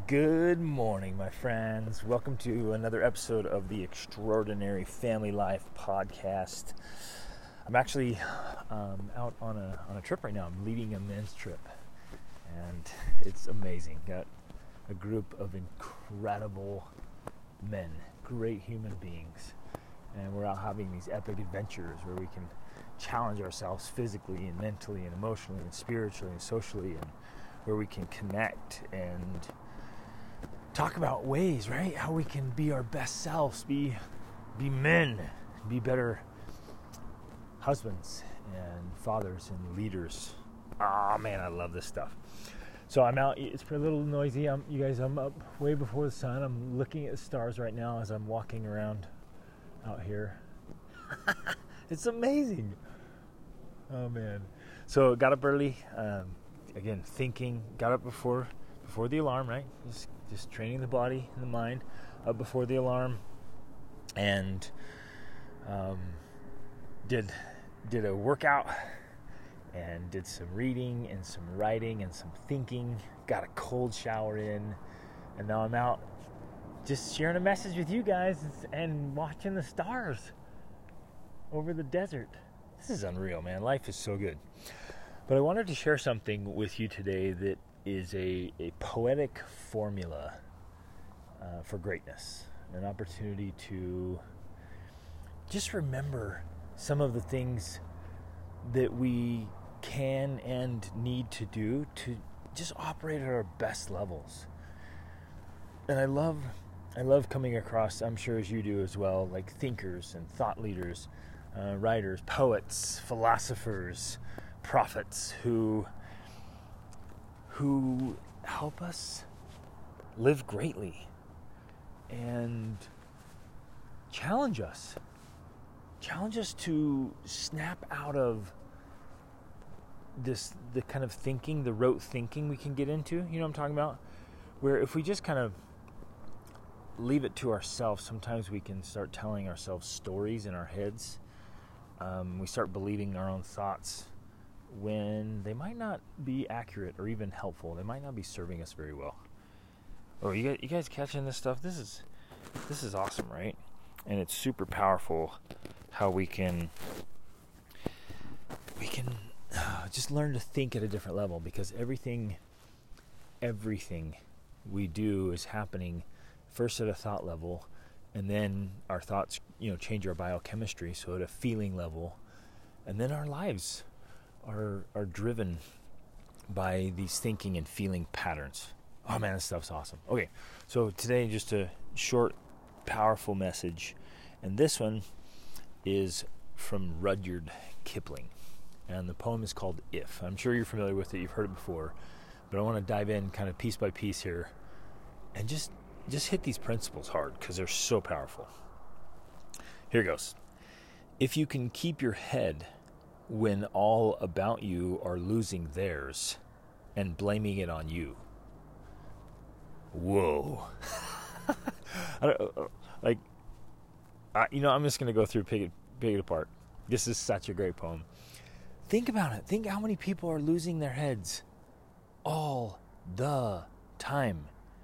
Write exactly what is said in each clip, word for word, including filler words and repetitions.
Good morning, my friends. Welcome to another episode of the Extraordinary Family Life podcast. I'm actually um, out on a on a trip right now. I'm leading a men's trip, and it's amazing. Got a group of incredible men, great human beings, and we're out having these epic adventures where we can challenge ourselves physically and mentally and emotionally and spiritually and socially, and where we can connect and talk about ways, right? How we can be our best selves, be be men, be better husbands and fathers and leaders. Ah, man, I love this stuff. So I'm out. It's a little noisy. I'm, you guys, I'm up way before the sun. I'm looking at the stars right now as I'm walking around out here. It's amazing. Oh, man. So got up early. Um, again, thinking. Got up before before the alarm, right? Just Just training the body and the mind up before the alarm, and um, did did a workout and did some reading and some writing and some thinking. Got a cold shower in, and now I'm out just sharing a message with you guys and watching the stars over the desert. This is unreal, man. Life is so good. But I wanted to share something with you today that is a, a poetic formula uh, for greatness, an opportunity to just remember some of the things that we can and need to do to just operate at our best levels. And I love I love coming across, I'm sure as you do as well, like thinkers and thought leaders, uh, writers, poets, philosophers, prophets who who help us live greatly and challenge us. Challenge us to snap out of this, the kind of thinking, the rote thinking we can get into, you know what I'm talking about? Where if we just kind of leave it to ourselves, sometimes we can start telling ourselves stories in our heads. Um, we start believing our own thoughts when they might not be accurate or even helpful. They might not be serving us very well. Oh, you guys, you guys catching this stuff? This is this is awesome, right? And it's super powerful how we can we can uh, just learn to think at a different level, because everything everything we do is happening first at a thought level, and then our thoughts, you know, change our biochemistry, so at a feeling level, and then our lives are are driven by these thinking and feeling patterns. Oh man, this stuff's awesome. Okay, so today just a short, powerful message, and this one is from Rudyard Kipling, and the poem is called If. I'm sure you're familiar with it, you've heard it before, but I want to dive in kind of piece by piece here and just just hit these principles hard because they're so powerful. Here goes. If you can keep your head when all about you are losing theirs and blaming it on you. Whoa. I don't, like, I, you know, I'm just going to go through, pick it, pick it apart. This is such a great poem. Think about it. Think how many people are losing their heads all the time.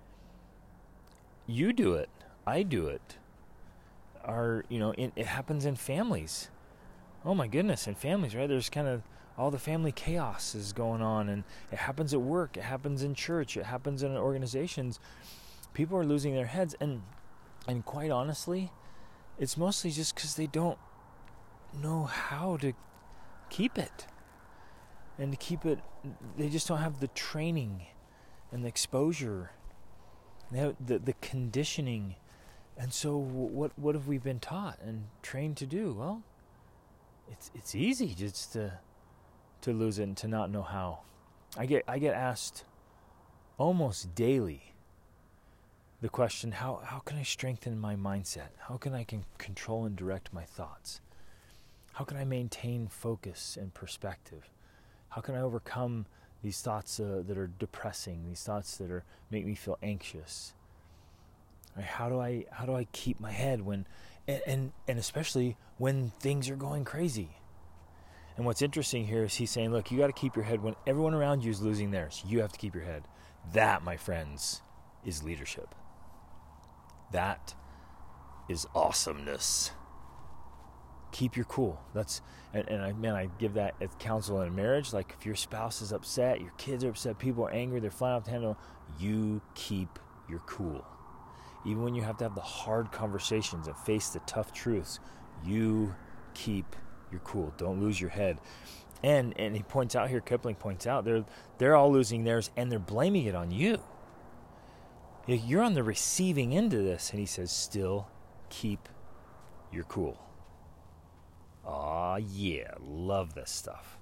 You do it. I do it. Our, you know, it, it happens in families. Oh my goodness, in families, right? There's kind of all the family chaos is going on, and it happens at work, it happens in church, it happens in organizations. People are losing their heads, and and quite honestly, it's mostly just because they don't know how to keep it. And to keep it, they just don't have the training and the exposure, they have the, the conditioning. And so what what have we been taught and trained to do? Well, It's it's easy just to to lose it and to not know how. I get I get asked almost daily the question, how how can I strengthen my mindset? How can I can control and direct my thoughts? How can I maintain focus and perspective? How can I overcome these thoughts uh, that are depressing, these thoughts that are make me feel anxious? Right? How do I how do I keep my head when And, and and especially when things are going crazy. And what's interesting here is he's saying, look, you got to keep your head when everyone around you is losing theirs. You have to keep your head. That, my friends, is leadership. That is awesomeness. Keep your cool. That's and, and I man, I give that as counsel in a marriage. Like if your spouse is upset, your kids are upset, people are angry, they're flying off the handle, you keep your cool. Even when you have to have the hard conversations and face the tough truths, you keep your cool. Don't lose your head. And and he points out here, Kipling points out, they're they're all losing theirs and they're blaming it on you. You're on the receiving end of this. And he says, still keep your cool. Aw, yeah, love this stuff.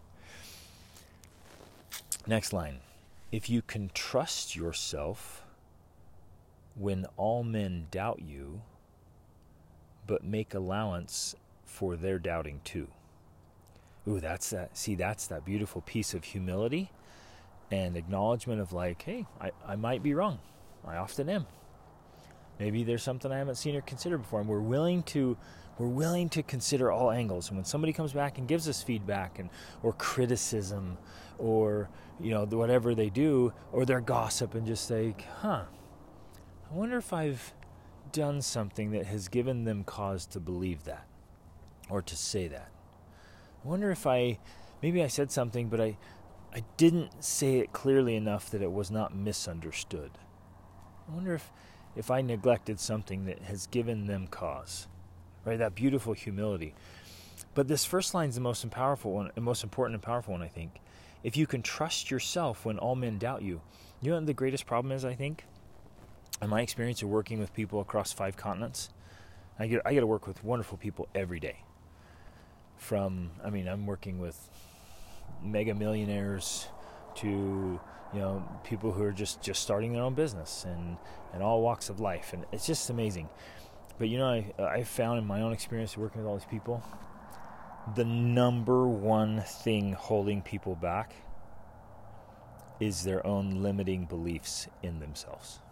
Next line. If you can trust yourself when all men doubt you, but make allowance for their doubting too. Ooh, that's that. See, that's that beautiful piece of humility and acknowledgement of like, hey, I, I might be wrong. I often am. Maybe there's something I haven't seen or considered before, and we're willing to we're willing to consider all angles. And when somebody comes back and gives us feedback and or criticism or you know whatever they do or their gossip, and just say, huh, I wonder if I've done something that has given them cause to believe that or to say that. I wonder if I maybe I said something, but I I didn't say it clearly enough that it was not misunderstood. I wonder if, if I neglected something that has given them cause, right? That beautiful humility. But this first line is the most powerful one, the most important and powerful one, I think. If you can trust yourself when all men doubt you, you know what the greatest problem is, I think? In my experience of working with people across five continents, I get I get to work with wonderful people every day. From, I mean, I'm working with mega millionaires to you know, people who are just, just starting their own business and, and all walks of life. And it's just amazing. But, you know, I, I found in my own experience working with all these people, the number one thing holding people back is their own limiting beliefs in themselves.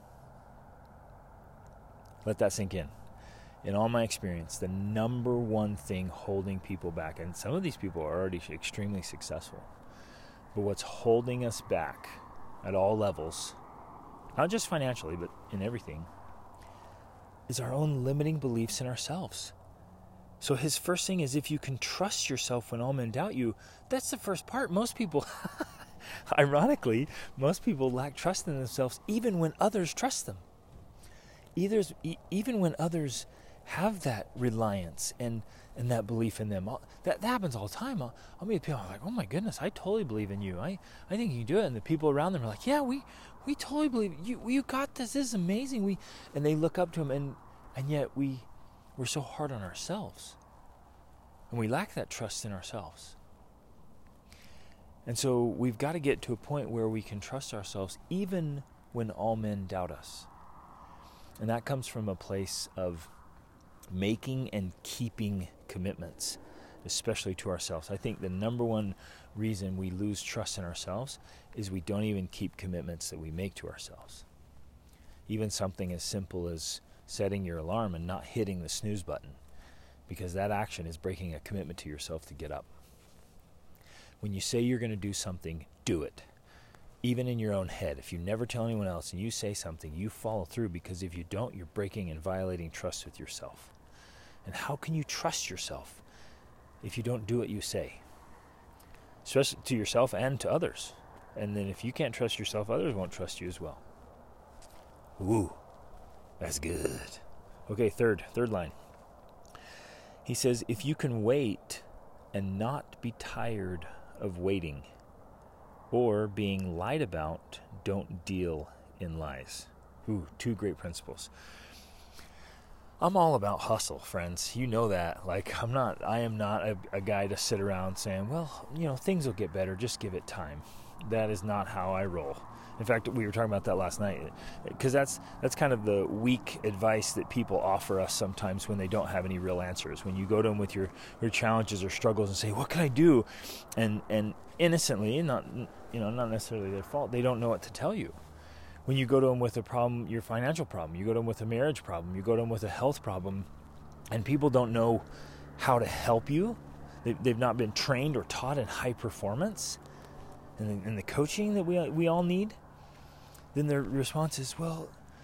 Let that sink in. In all my experience, the number one thing holding people back, and some of these people are already extremely successful, but what's holding us back at all levels, not just financially, but in everything, is our own limiting beliefs in ourselves. So his first thing is, if you can trust yourself when all men doubt you, that's the first part. Most people, ironically, most people lack trust in themselves even when others trust them. Either, even when others have that reliance and, and that belief in them. That, that happens all the time. I'll, I'll meet people I'm like, oh my goodness, I totally believe in you. I, I think you can do it. And the people around them are like, yeah, we, we totally believe you. You got this. This is amazing. We and they look up to him, and and yet we we're so hard on ourselves, and we lack that trust in ourselves. And so we've got to get to a point where we can trust ourselves even when all men doubt us. And that comes from a place of making and keeping commitments, especially to ourselves. I think the number one reason we lose trust in ourselves is we don't even keep commitments that we make to ourselves. Even something as simple as setting your alarm and not hitting the snooze button, because that action is breaking a commitment to yourself to get up. When you say you're going to do something, do it. Even in your own head. If you never tell anyone else and you say something, you follow through, because if you don't, you're breaking and violating trust with yourself. And how can you trust yourself if you don't do what you say? Especially to yourself and to others. And then if you can't trust yourself, others won't trust you as well. Ooh, that's good. Okay, third, third line. He says, if you can wait and not be tired of waiting or being lied about, don't deal in lies. Ooh, two great principles. I'm all about hustle, friends. You know that. Like, I'm not, I am not a, a guy to sit around saying, well, you know, things will get better. Just give it time. That is not how I roll. In fact, we were talking about that last night, because that's that's kind of the weak advice that people offer us sometimes when they don't have any real answers. When you go to them with your, your challenges or struggles and say, what can I do? And and innocently, not you know, not necessarily their fault, they don't know what to tell you. When you go to them with a problem, your financial problem, you go to them with a marriage problem, you go to them with a health problem, and people don't know how to help you. They've, they've not been trained or taught in high performance and the, and the coaching that we we all need. Then their response is, well,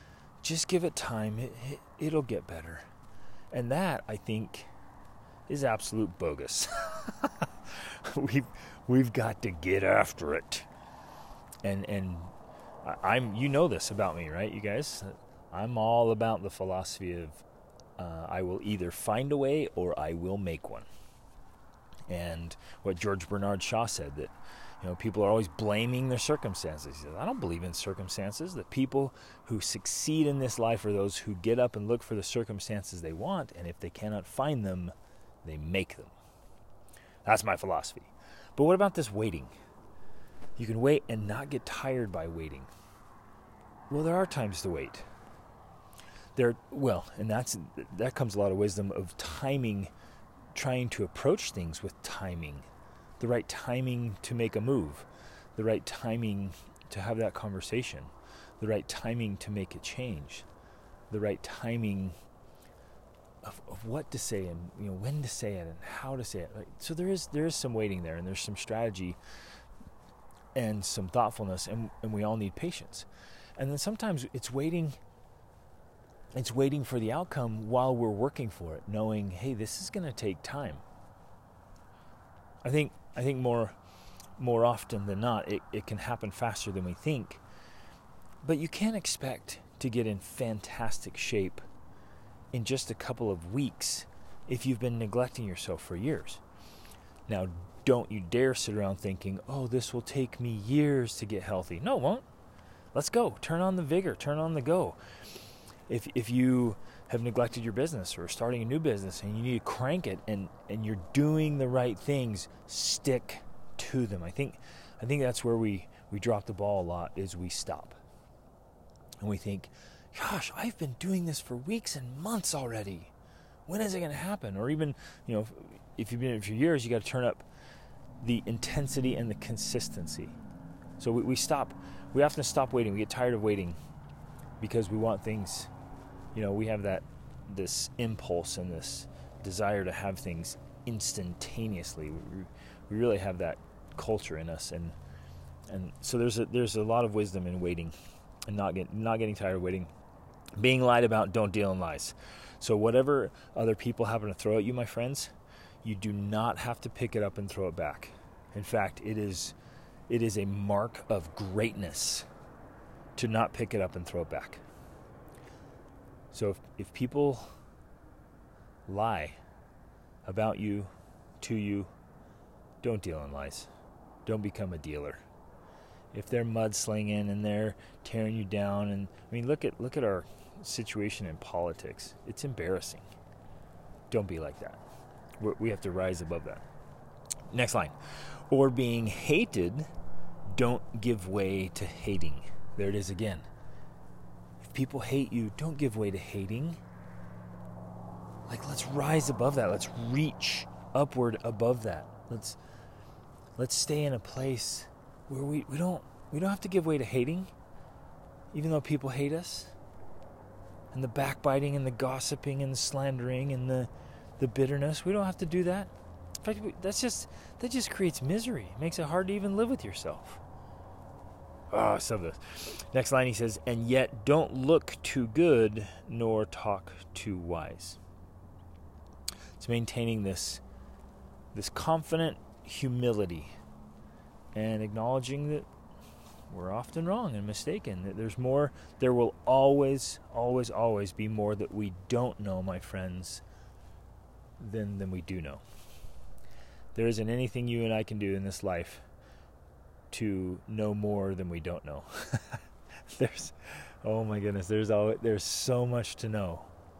just give it time. It, it, it'll get better. And that, I think, is absolute bogus. we've we've got to get after it. And and I'm you know this about me, right, you guys? I'm all about the philosophy of uh, I will either find a way or I will make one. And what George Bernard Shaw said, that you know people are always blaming their circumstances. He says, I don't believe in circumstances. The people who succeed in this life are those who get up and look for the circumstances they want, and if they cannot find them, they make them. That's my philosophy. But what about this waiting? You can wait and not get tired by waiting. Well, there are times to wait. There, well, and that's that comes a lot of wisdom of timing, trying to approach things with timing, the right timing to make a move, the right timing to have that conversation, the right timing to make a change, the right timing of, of what to say and you know when to say it and how to say it. Right? So there is there is some waiting there, and there's some strategy and some thoughtfulness, and, and we all need patience. And then sometimes it's waiting. It's waiting for the outcome while we're working for it, knowing, hey, this is going to take time. I think I think more more often than not, it, it can happen faster than we think. But you can't expect to get in fantastic shape in just a couple of weeks if you've been neglecting yourself for years. Now, don't you dare sit around thinking, oh, this will take me years to get healthy. No, it won't. Let's go. Turn on the vigor. Turn on the go. If if you have neglected your business or starting a new business and you need to crank it and, and you're doing the right things, stick to them. I think I think that's where we, we drop the ball a lot, is we stop. And we think, gosh, I've been doing this for weeks and months already. When is it going to happen? Or even, you know, if you've been in it for years, you got to turn up the intensity and the consistency. So we, we stop. We often stop waiting. We get tired of waiting because we want things. You know, we have that this impulse and this desire to have things instantaneously. We, we really have that culture in us, and and so there's a there's a lot of wisdom in waiting, and not get not getting tired of waiting. Being lied about, don't deal in lies. So whatever other people happen to throw at you, my friends, you do not have to pick it up and throw it back. In fact, it is it is a mark of greatness to not pick it up and throw it back. So if, if people lie about you, to you, don't deal in lies. Don't become a dealer. If they're mudslinging and they're tearing you down, and I mean, look at look at our situation in politics. It's embarrassing. Don't be like that. We're, we have to rise above that. Next line. Or being hated, don't give way to hating. There it is again. People hate you, don't give way to hating. Like, let's rise above that. Let's reach upward above that. Let's let's stay in a place where we, we don't we don't have to give way to hating, even though people hate us. And the backbiting and the gossiping and the slandering and the the bitterness. We don't have to do that. In fact, that's just that just creates misery. It makes it hard to even live with yourself. Oh, some of this. Next line, he says, and yet don't look too good nor talk too wise. It's maintaining this, this confident humility and acknowledging that we're often wrong and mistaken, that there's more, there will always, always, always be more that we don't know, my friends, than, than we do know. There isn't anything you and I can do in this life to know more than we don't know. there's, oh my goodness, there's always, there's so much to know.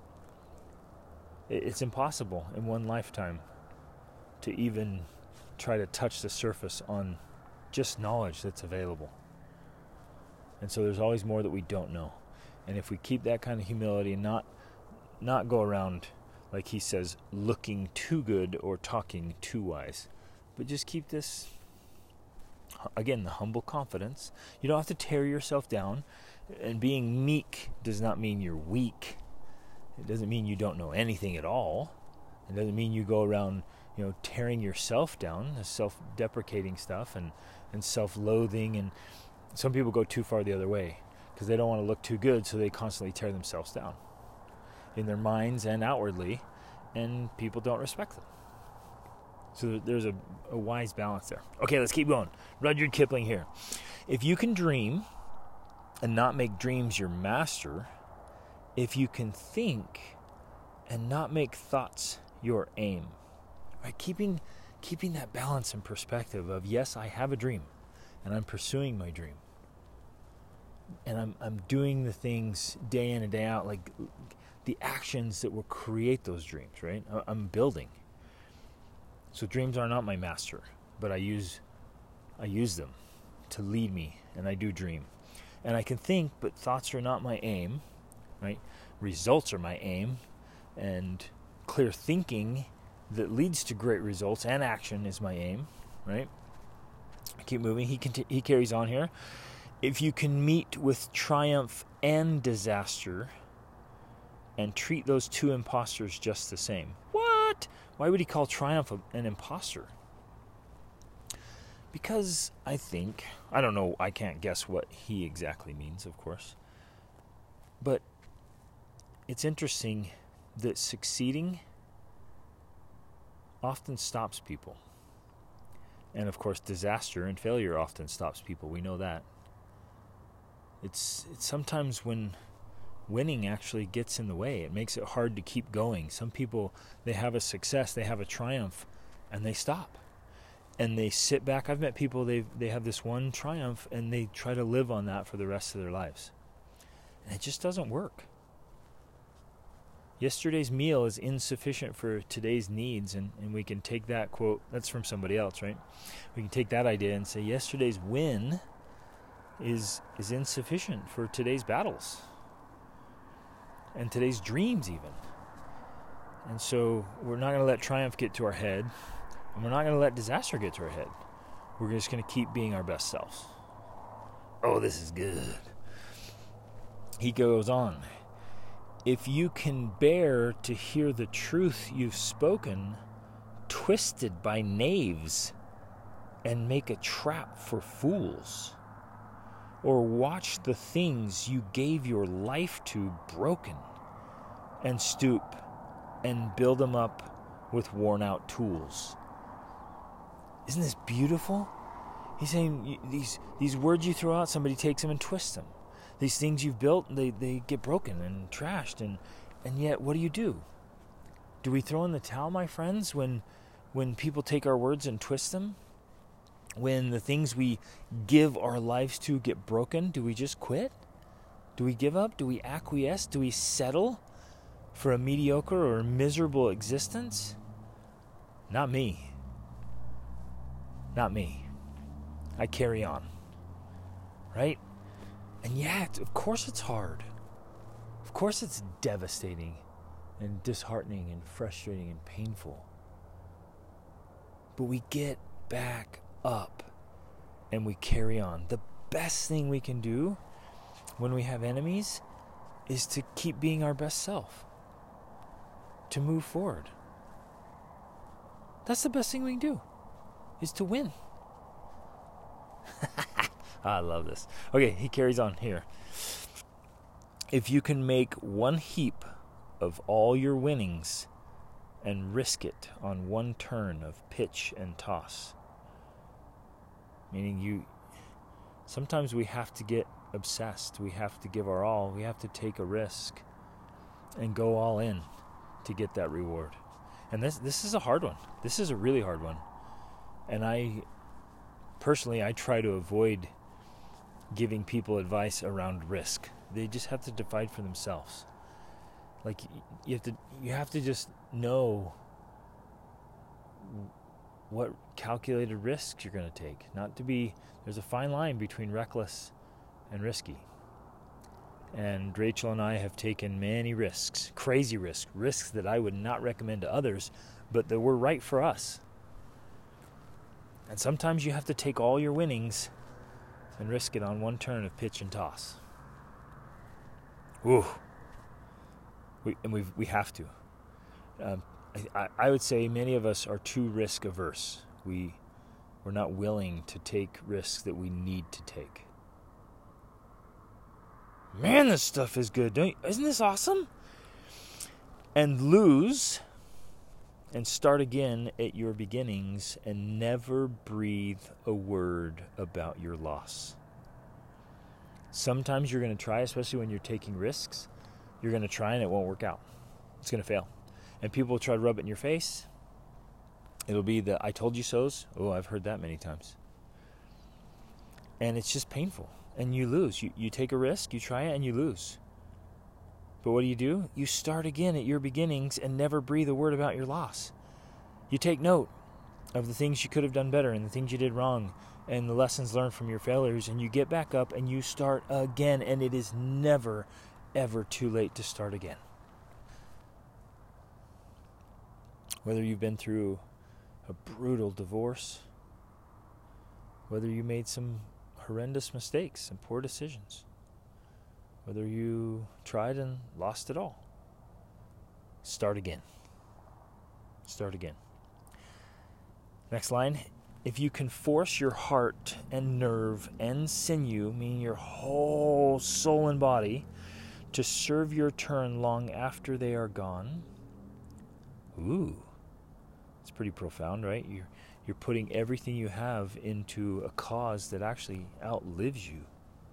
It's impossible in one lifetime to even try to touch the surface on just knowledge that's available. And so there's always more that we don't know. And if we keep that kind of humility and not not go around, like he says, looking too good or talking too wise, but just keep this, again, the humble confidence. You don't have to tear yourself down. And being meek does not mean you're weak. It doesn't mean you don't know anything at all. It doesn't mean you go around, you know, tearing yourself down, self-deprecating stuff and, and self-loathing. And some people go too far the other way. because they don't want to look too good, so they constantly tear themselves down in their minds and outwardly, and people don't respect them. So there's a, a wise balance there. Okay, let's keep going. Rudyard Kipling here. If you can dream and not make dreams your master, if you can think and not make thoughts your aim, right? Keeping keeping that balance and perspective of, yes, I have a dream, and I'm pursuing my dream, and I'm I'm doing the things day in and day out, like the actions that will create those dreams, right? I'm building. So dreams are not my master, but I use I use them to lead me, and I do dream. And I can think, but thoughts are not my aim, right? Results are my aim, and clear thinking that leads to great results and action is my aim, right? I keep moving. He conti- he carries on here. If you can meet with triumph and disaster and treat those two imposters just the same. What? Why would he call triumph an imposter? Because I think, I don't know, I can't guess what he exactly means, of course. But it's interesting that succeeding often stops people. And of course, disaster and failure often stops people. We know that. It's, it's sometimes when winning actually gets in the way. It makes it hard to keep going. Some people, they have a success, they have a triumph, and they stop. And they sit back. I've met people, they they have this one triumph, and they try to live on that for the rest of their lives. And it just doesn't work. Yesterday's meal is insufficient for today's needs, and, and we can take that quote, that's from somebody else, right? We can take that idea and say yesterday's win is is insufficient for today's battles and today's dreams even. And so we're not going to let triumph get to our head, and we're not going to let disaster get to our head. We're just going to keep being our best selves. Oh, this is good. He goes on. If you can bear to hear the truth you've spoken, twisted by knaves, and make a trap for fools, or watch the things you gave your life to broken, and stoop and build them up with worn-out tools. Isn't this beautiful? He's saying these these words you throw out, somebody takes them and twists them. These things you've built, they, they get broken and trashed, and, and yet what do you do? Do we throw in the towel, my friends, when when people take our words and twist them? When the things we give our lives to get broken, do we just quit? Do we give up? Do we acquiesce? Do we settle for a mediocre or miserable existence? Not me. Not me. I carry on. Right? And yet, of course it's hard. Of course it's devastating and disheartening and frustrating and painful. But we get back up and we carry on. The best thing we can do when we have enemies is to keep being our best self. To move forward. That's the best thing we can do, is to win. I love this. Okay, he carries on here. If you can make one heap of all your winnings and risk it on one turn of pitch and toss. Meaning you, sometimes we have to get obsessed. We have to give our all. We have to take a risk and go all in to get that reward. And this this is a hard one. This is a really hard one. And I, personally, I try to avoid giving people advice around risk. They just have to decide for themselves. Like you have to you have to just know what calculated risks you're going to take. Not to be, there's a fine line between reckless and risky. And Rachel and I have taken many risks, crazy risks, risks that I would not recommend to others, but that were right for us. And sometimes you have to take all your winnings and risk it on one turn of pitch and toss. Ooh. We, and we we have to. Um, I, I would say many of us are too risk averse. We, we're not willing to take risks that we need to take. Man, this stuff is good. Don't you, isn't this awesome? And lose and start again at your beginnings and never breathe a word about your loss. Sometimes you're going to try, especially when you're taking risks, you're going to try and it won't work out. It's going to fail. And people will try to rub it in your face. It'll be the I told you so's. Oh, I've heard that many times. And it's just painful. And you lose. You, you take a risk, you try it, and you lose. But what do you do? You start again at your beginnings and never breathe a word about your loss. You take note of the things you could have done better and the things you did wrong and the lessons learned from your failures, and you get back up and you start again, and it is never, ever too late to start again. Whether you've been through a brutal divorce, whether you made some horrendous mistakes, some poor decisions, whether you tried and lost it all, start again. Start again. Next line. If you can force your heart and nerve and sinew, meaning your whole soul and body, to serve your turn long after they are gone. Ooh, it's pretty profound, right? You're, you're putting everything you have into a cause that actually outlives you.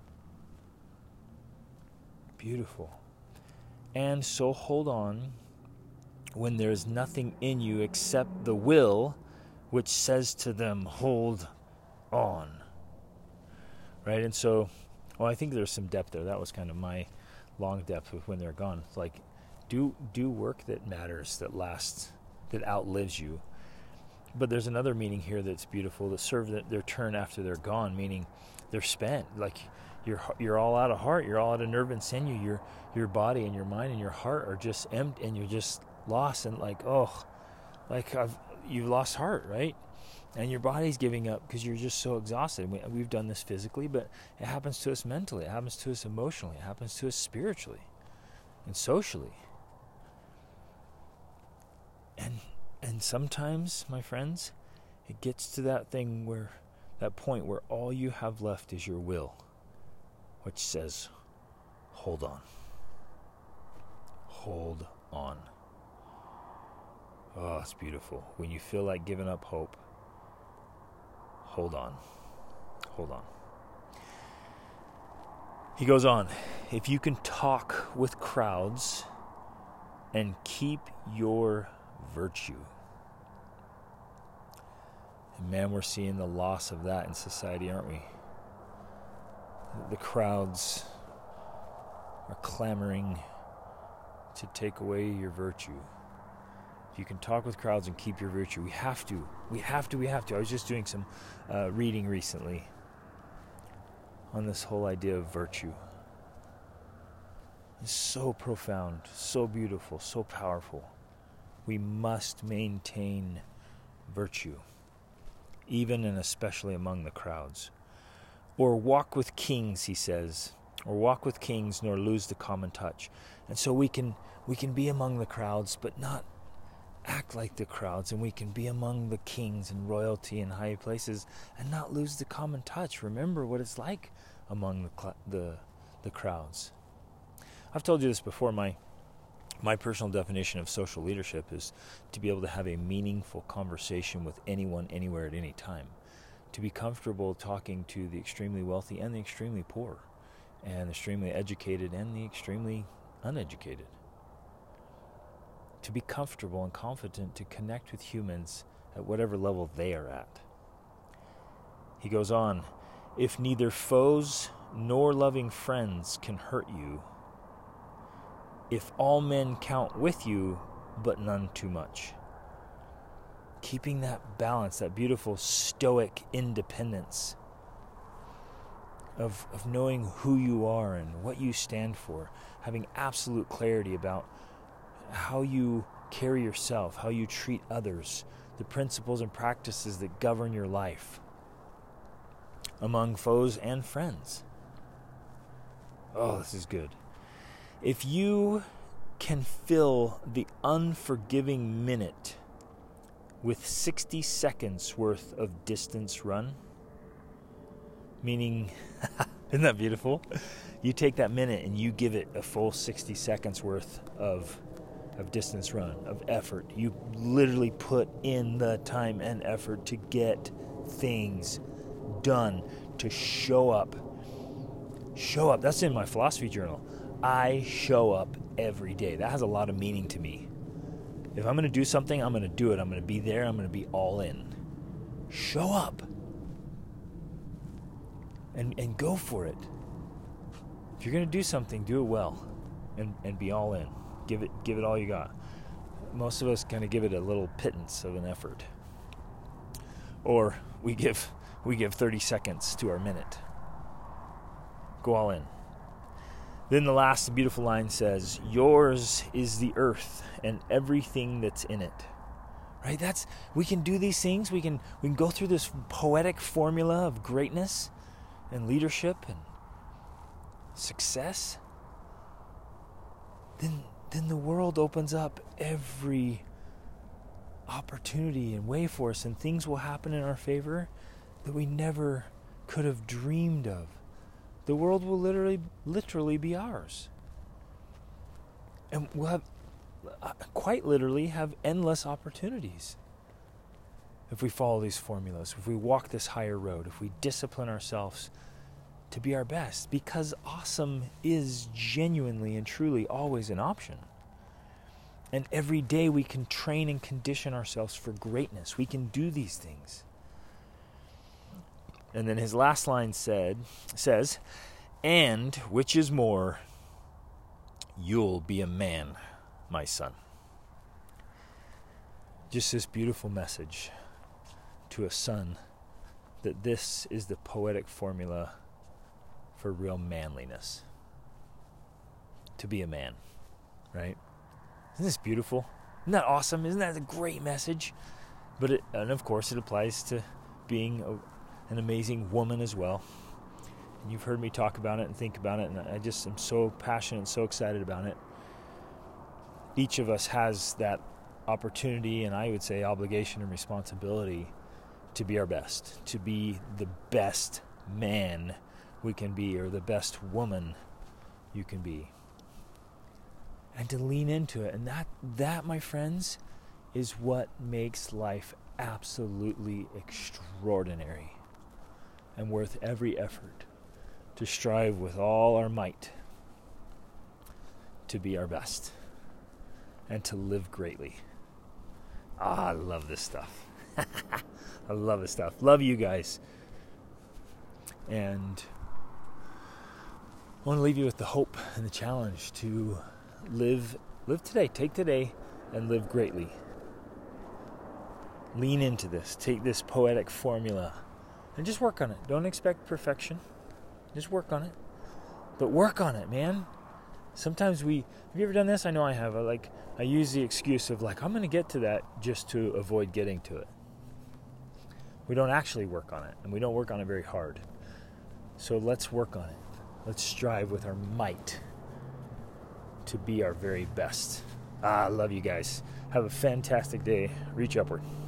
Beautiful. And so hold on when there is nothing in you except the will which says to them, hold on. Right? And so, well, I think there's some depth there. That was kind of my long depth with when they're gone. It's like, do do work that matters, that lasts, that outlives you. But there's another meaning here that's beautiful, that serve their turn after they're gone, meaning they're spent. Like, you're you're all out of heart, you're all out of nerve and sinew. Your your body and your mind and your heart are just empty, and you're just lost, and like, oh, like I've you've lost heart, right? And your body's giving up because you're just so exhausted. We, we've done this physically, but it happens to us mentally. It happens to us emotionally. It happens to us spiritually and socially. And and sometimes, my friends, it gets to that thing where, that point where all you have left is your will, which says, hold on. Hold on. Oh, it's beautiful. When you feel like giving up hope, hold on. Hold on. He goes on. If you can talk with crowds and keep your virtue. And man, we're seeing the loss of that in society, aren't we? The crowds are clamoring to take away your virtue. If you can talk with crowds and keep your virtue, we have to. We have to, we have to. I was just doing some uh, reading recently on this whole idea of virtue. It's so profound, so beautiful, so powerful. We must maintain virtue, even and especially among the crowds. Or walk with kings, he says, or walk with kings, nor lose the common touch. And so we can we can be among the crowds, but not act like the crowds, and we can be among the kings and royalty and high places and not lose the common touch. Remember what it's like among the cl- the, the crowds. I've told you this before. My my personal definition of social leadership is to be able to have a meaningful conversation with anyone, anywhere, at any time. To be comfortable talking to the extremely wealthy and the extremely poor, and the extremely educated and the extremely uneducated. To be comfortable and confident to connect with humans at whatever level they are at. He goes on, if neither foes nor loving friends can hurt you, if all men count with you, but none too much. Keeping that balance, that beautiful stoic independence of, of knowing who you are and what you stand for, having absolute clarity about how you carry yourself, how you treat others, the principles and practices that govern your life among foes and friends. Oh, this is good. If you can fill the unforgiving minute with sixty seconds worth of distance run, meaning Isn't that beautiful? You take that minute and you give it a full sixty seconds worth of of distance run, of effort. You literally put in the time and effort to get things done, to show up. Show up. That's in my philosophy journal. I show up every day. That has a lot of meaning to me. If I'm going to do something, I'm going to do it. I'm going to be there. I'm going to be all in. Show up. And and go for it. If you're going to do something, do it well. And and be all in. Give it give it all you got. Most of us kind of give it a little pittance of an effort. Or we give we give thirty seconds to our minute. Go all in. Then the last beautiful line says, yours is the earth and everything that's in it. Right? That's we can do these things. We can we can go through this poetic formula of greatness and leadership and success. Then then the world opens up every opportunity and way for us, and things will happen in our favor that we never could have dreamed of. The world will literally, literally be ours. And we'll have, uh, quite literally, have endless opportunities. If we follow these formulas, if we walk this higher road, if we discipline ourselves to be our best, because awesome is genuinely and truly always an option. And every day we can train and condition ourselves for greatness. We can do these things. And then his last line said, says, and which is more, you'll be a man, my son. Just this beautiful message to a son that this is the poetic formula for real manliness. To be a man, right? Isn't this beautiful? Isn't that awesome? Isn't that a great message? But it, and of course it applies to being a an amazing woman as well. And you've heard me talk about it and think about it, and I just am so passionate and so excited about it. Each of us has that opportunity, and I would say obligation and responsibility to be our best, to be the best man we can be, or the best woman you can be. And to lean into it. And that, that, my friends, is what makes life absolutely extraordinary and worth every effort to strive with all our might to be our best and to live greatly. Ah, I love this stuff. I love this stuff. Love you guys. And I want to leave you with the hope and the challenge to live live today. Take today and live greatly. Lean into this. Take this poetic formula and just work on it. Don't expect perfection. Just work on it. But work on it, man. Sometimes we... Have you ever done this? I know I have. I, like, I use the excuse of, like, I'm going to get to that just to avoid getting to it. We don't actually work on it. And we don't work on it very hard. So let's work on it. Let's strive with our might to be our very best. Ah, I love you guys. Have a fantastic day. Reach upward.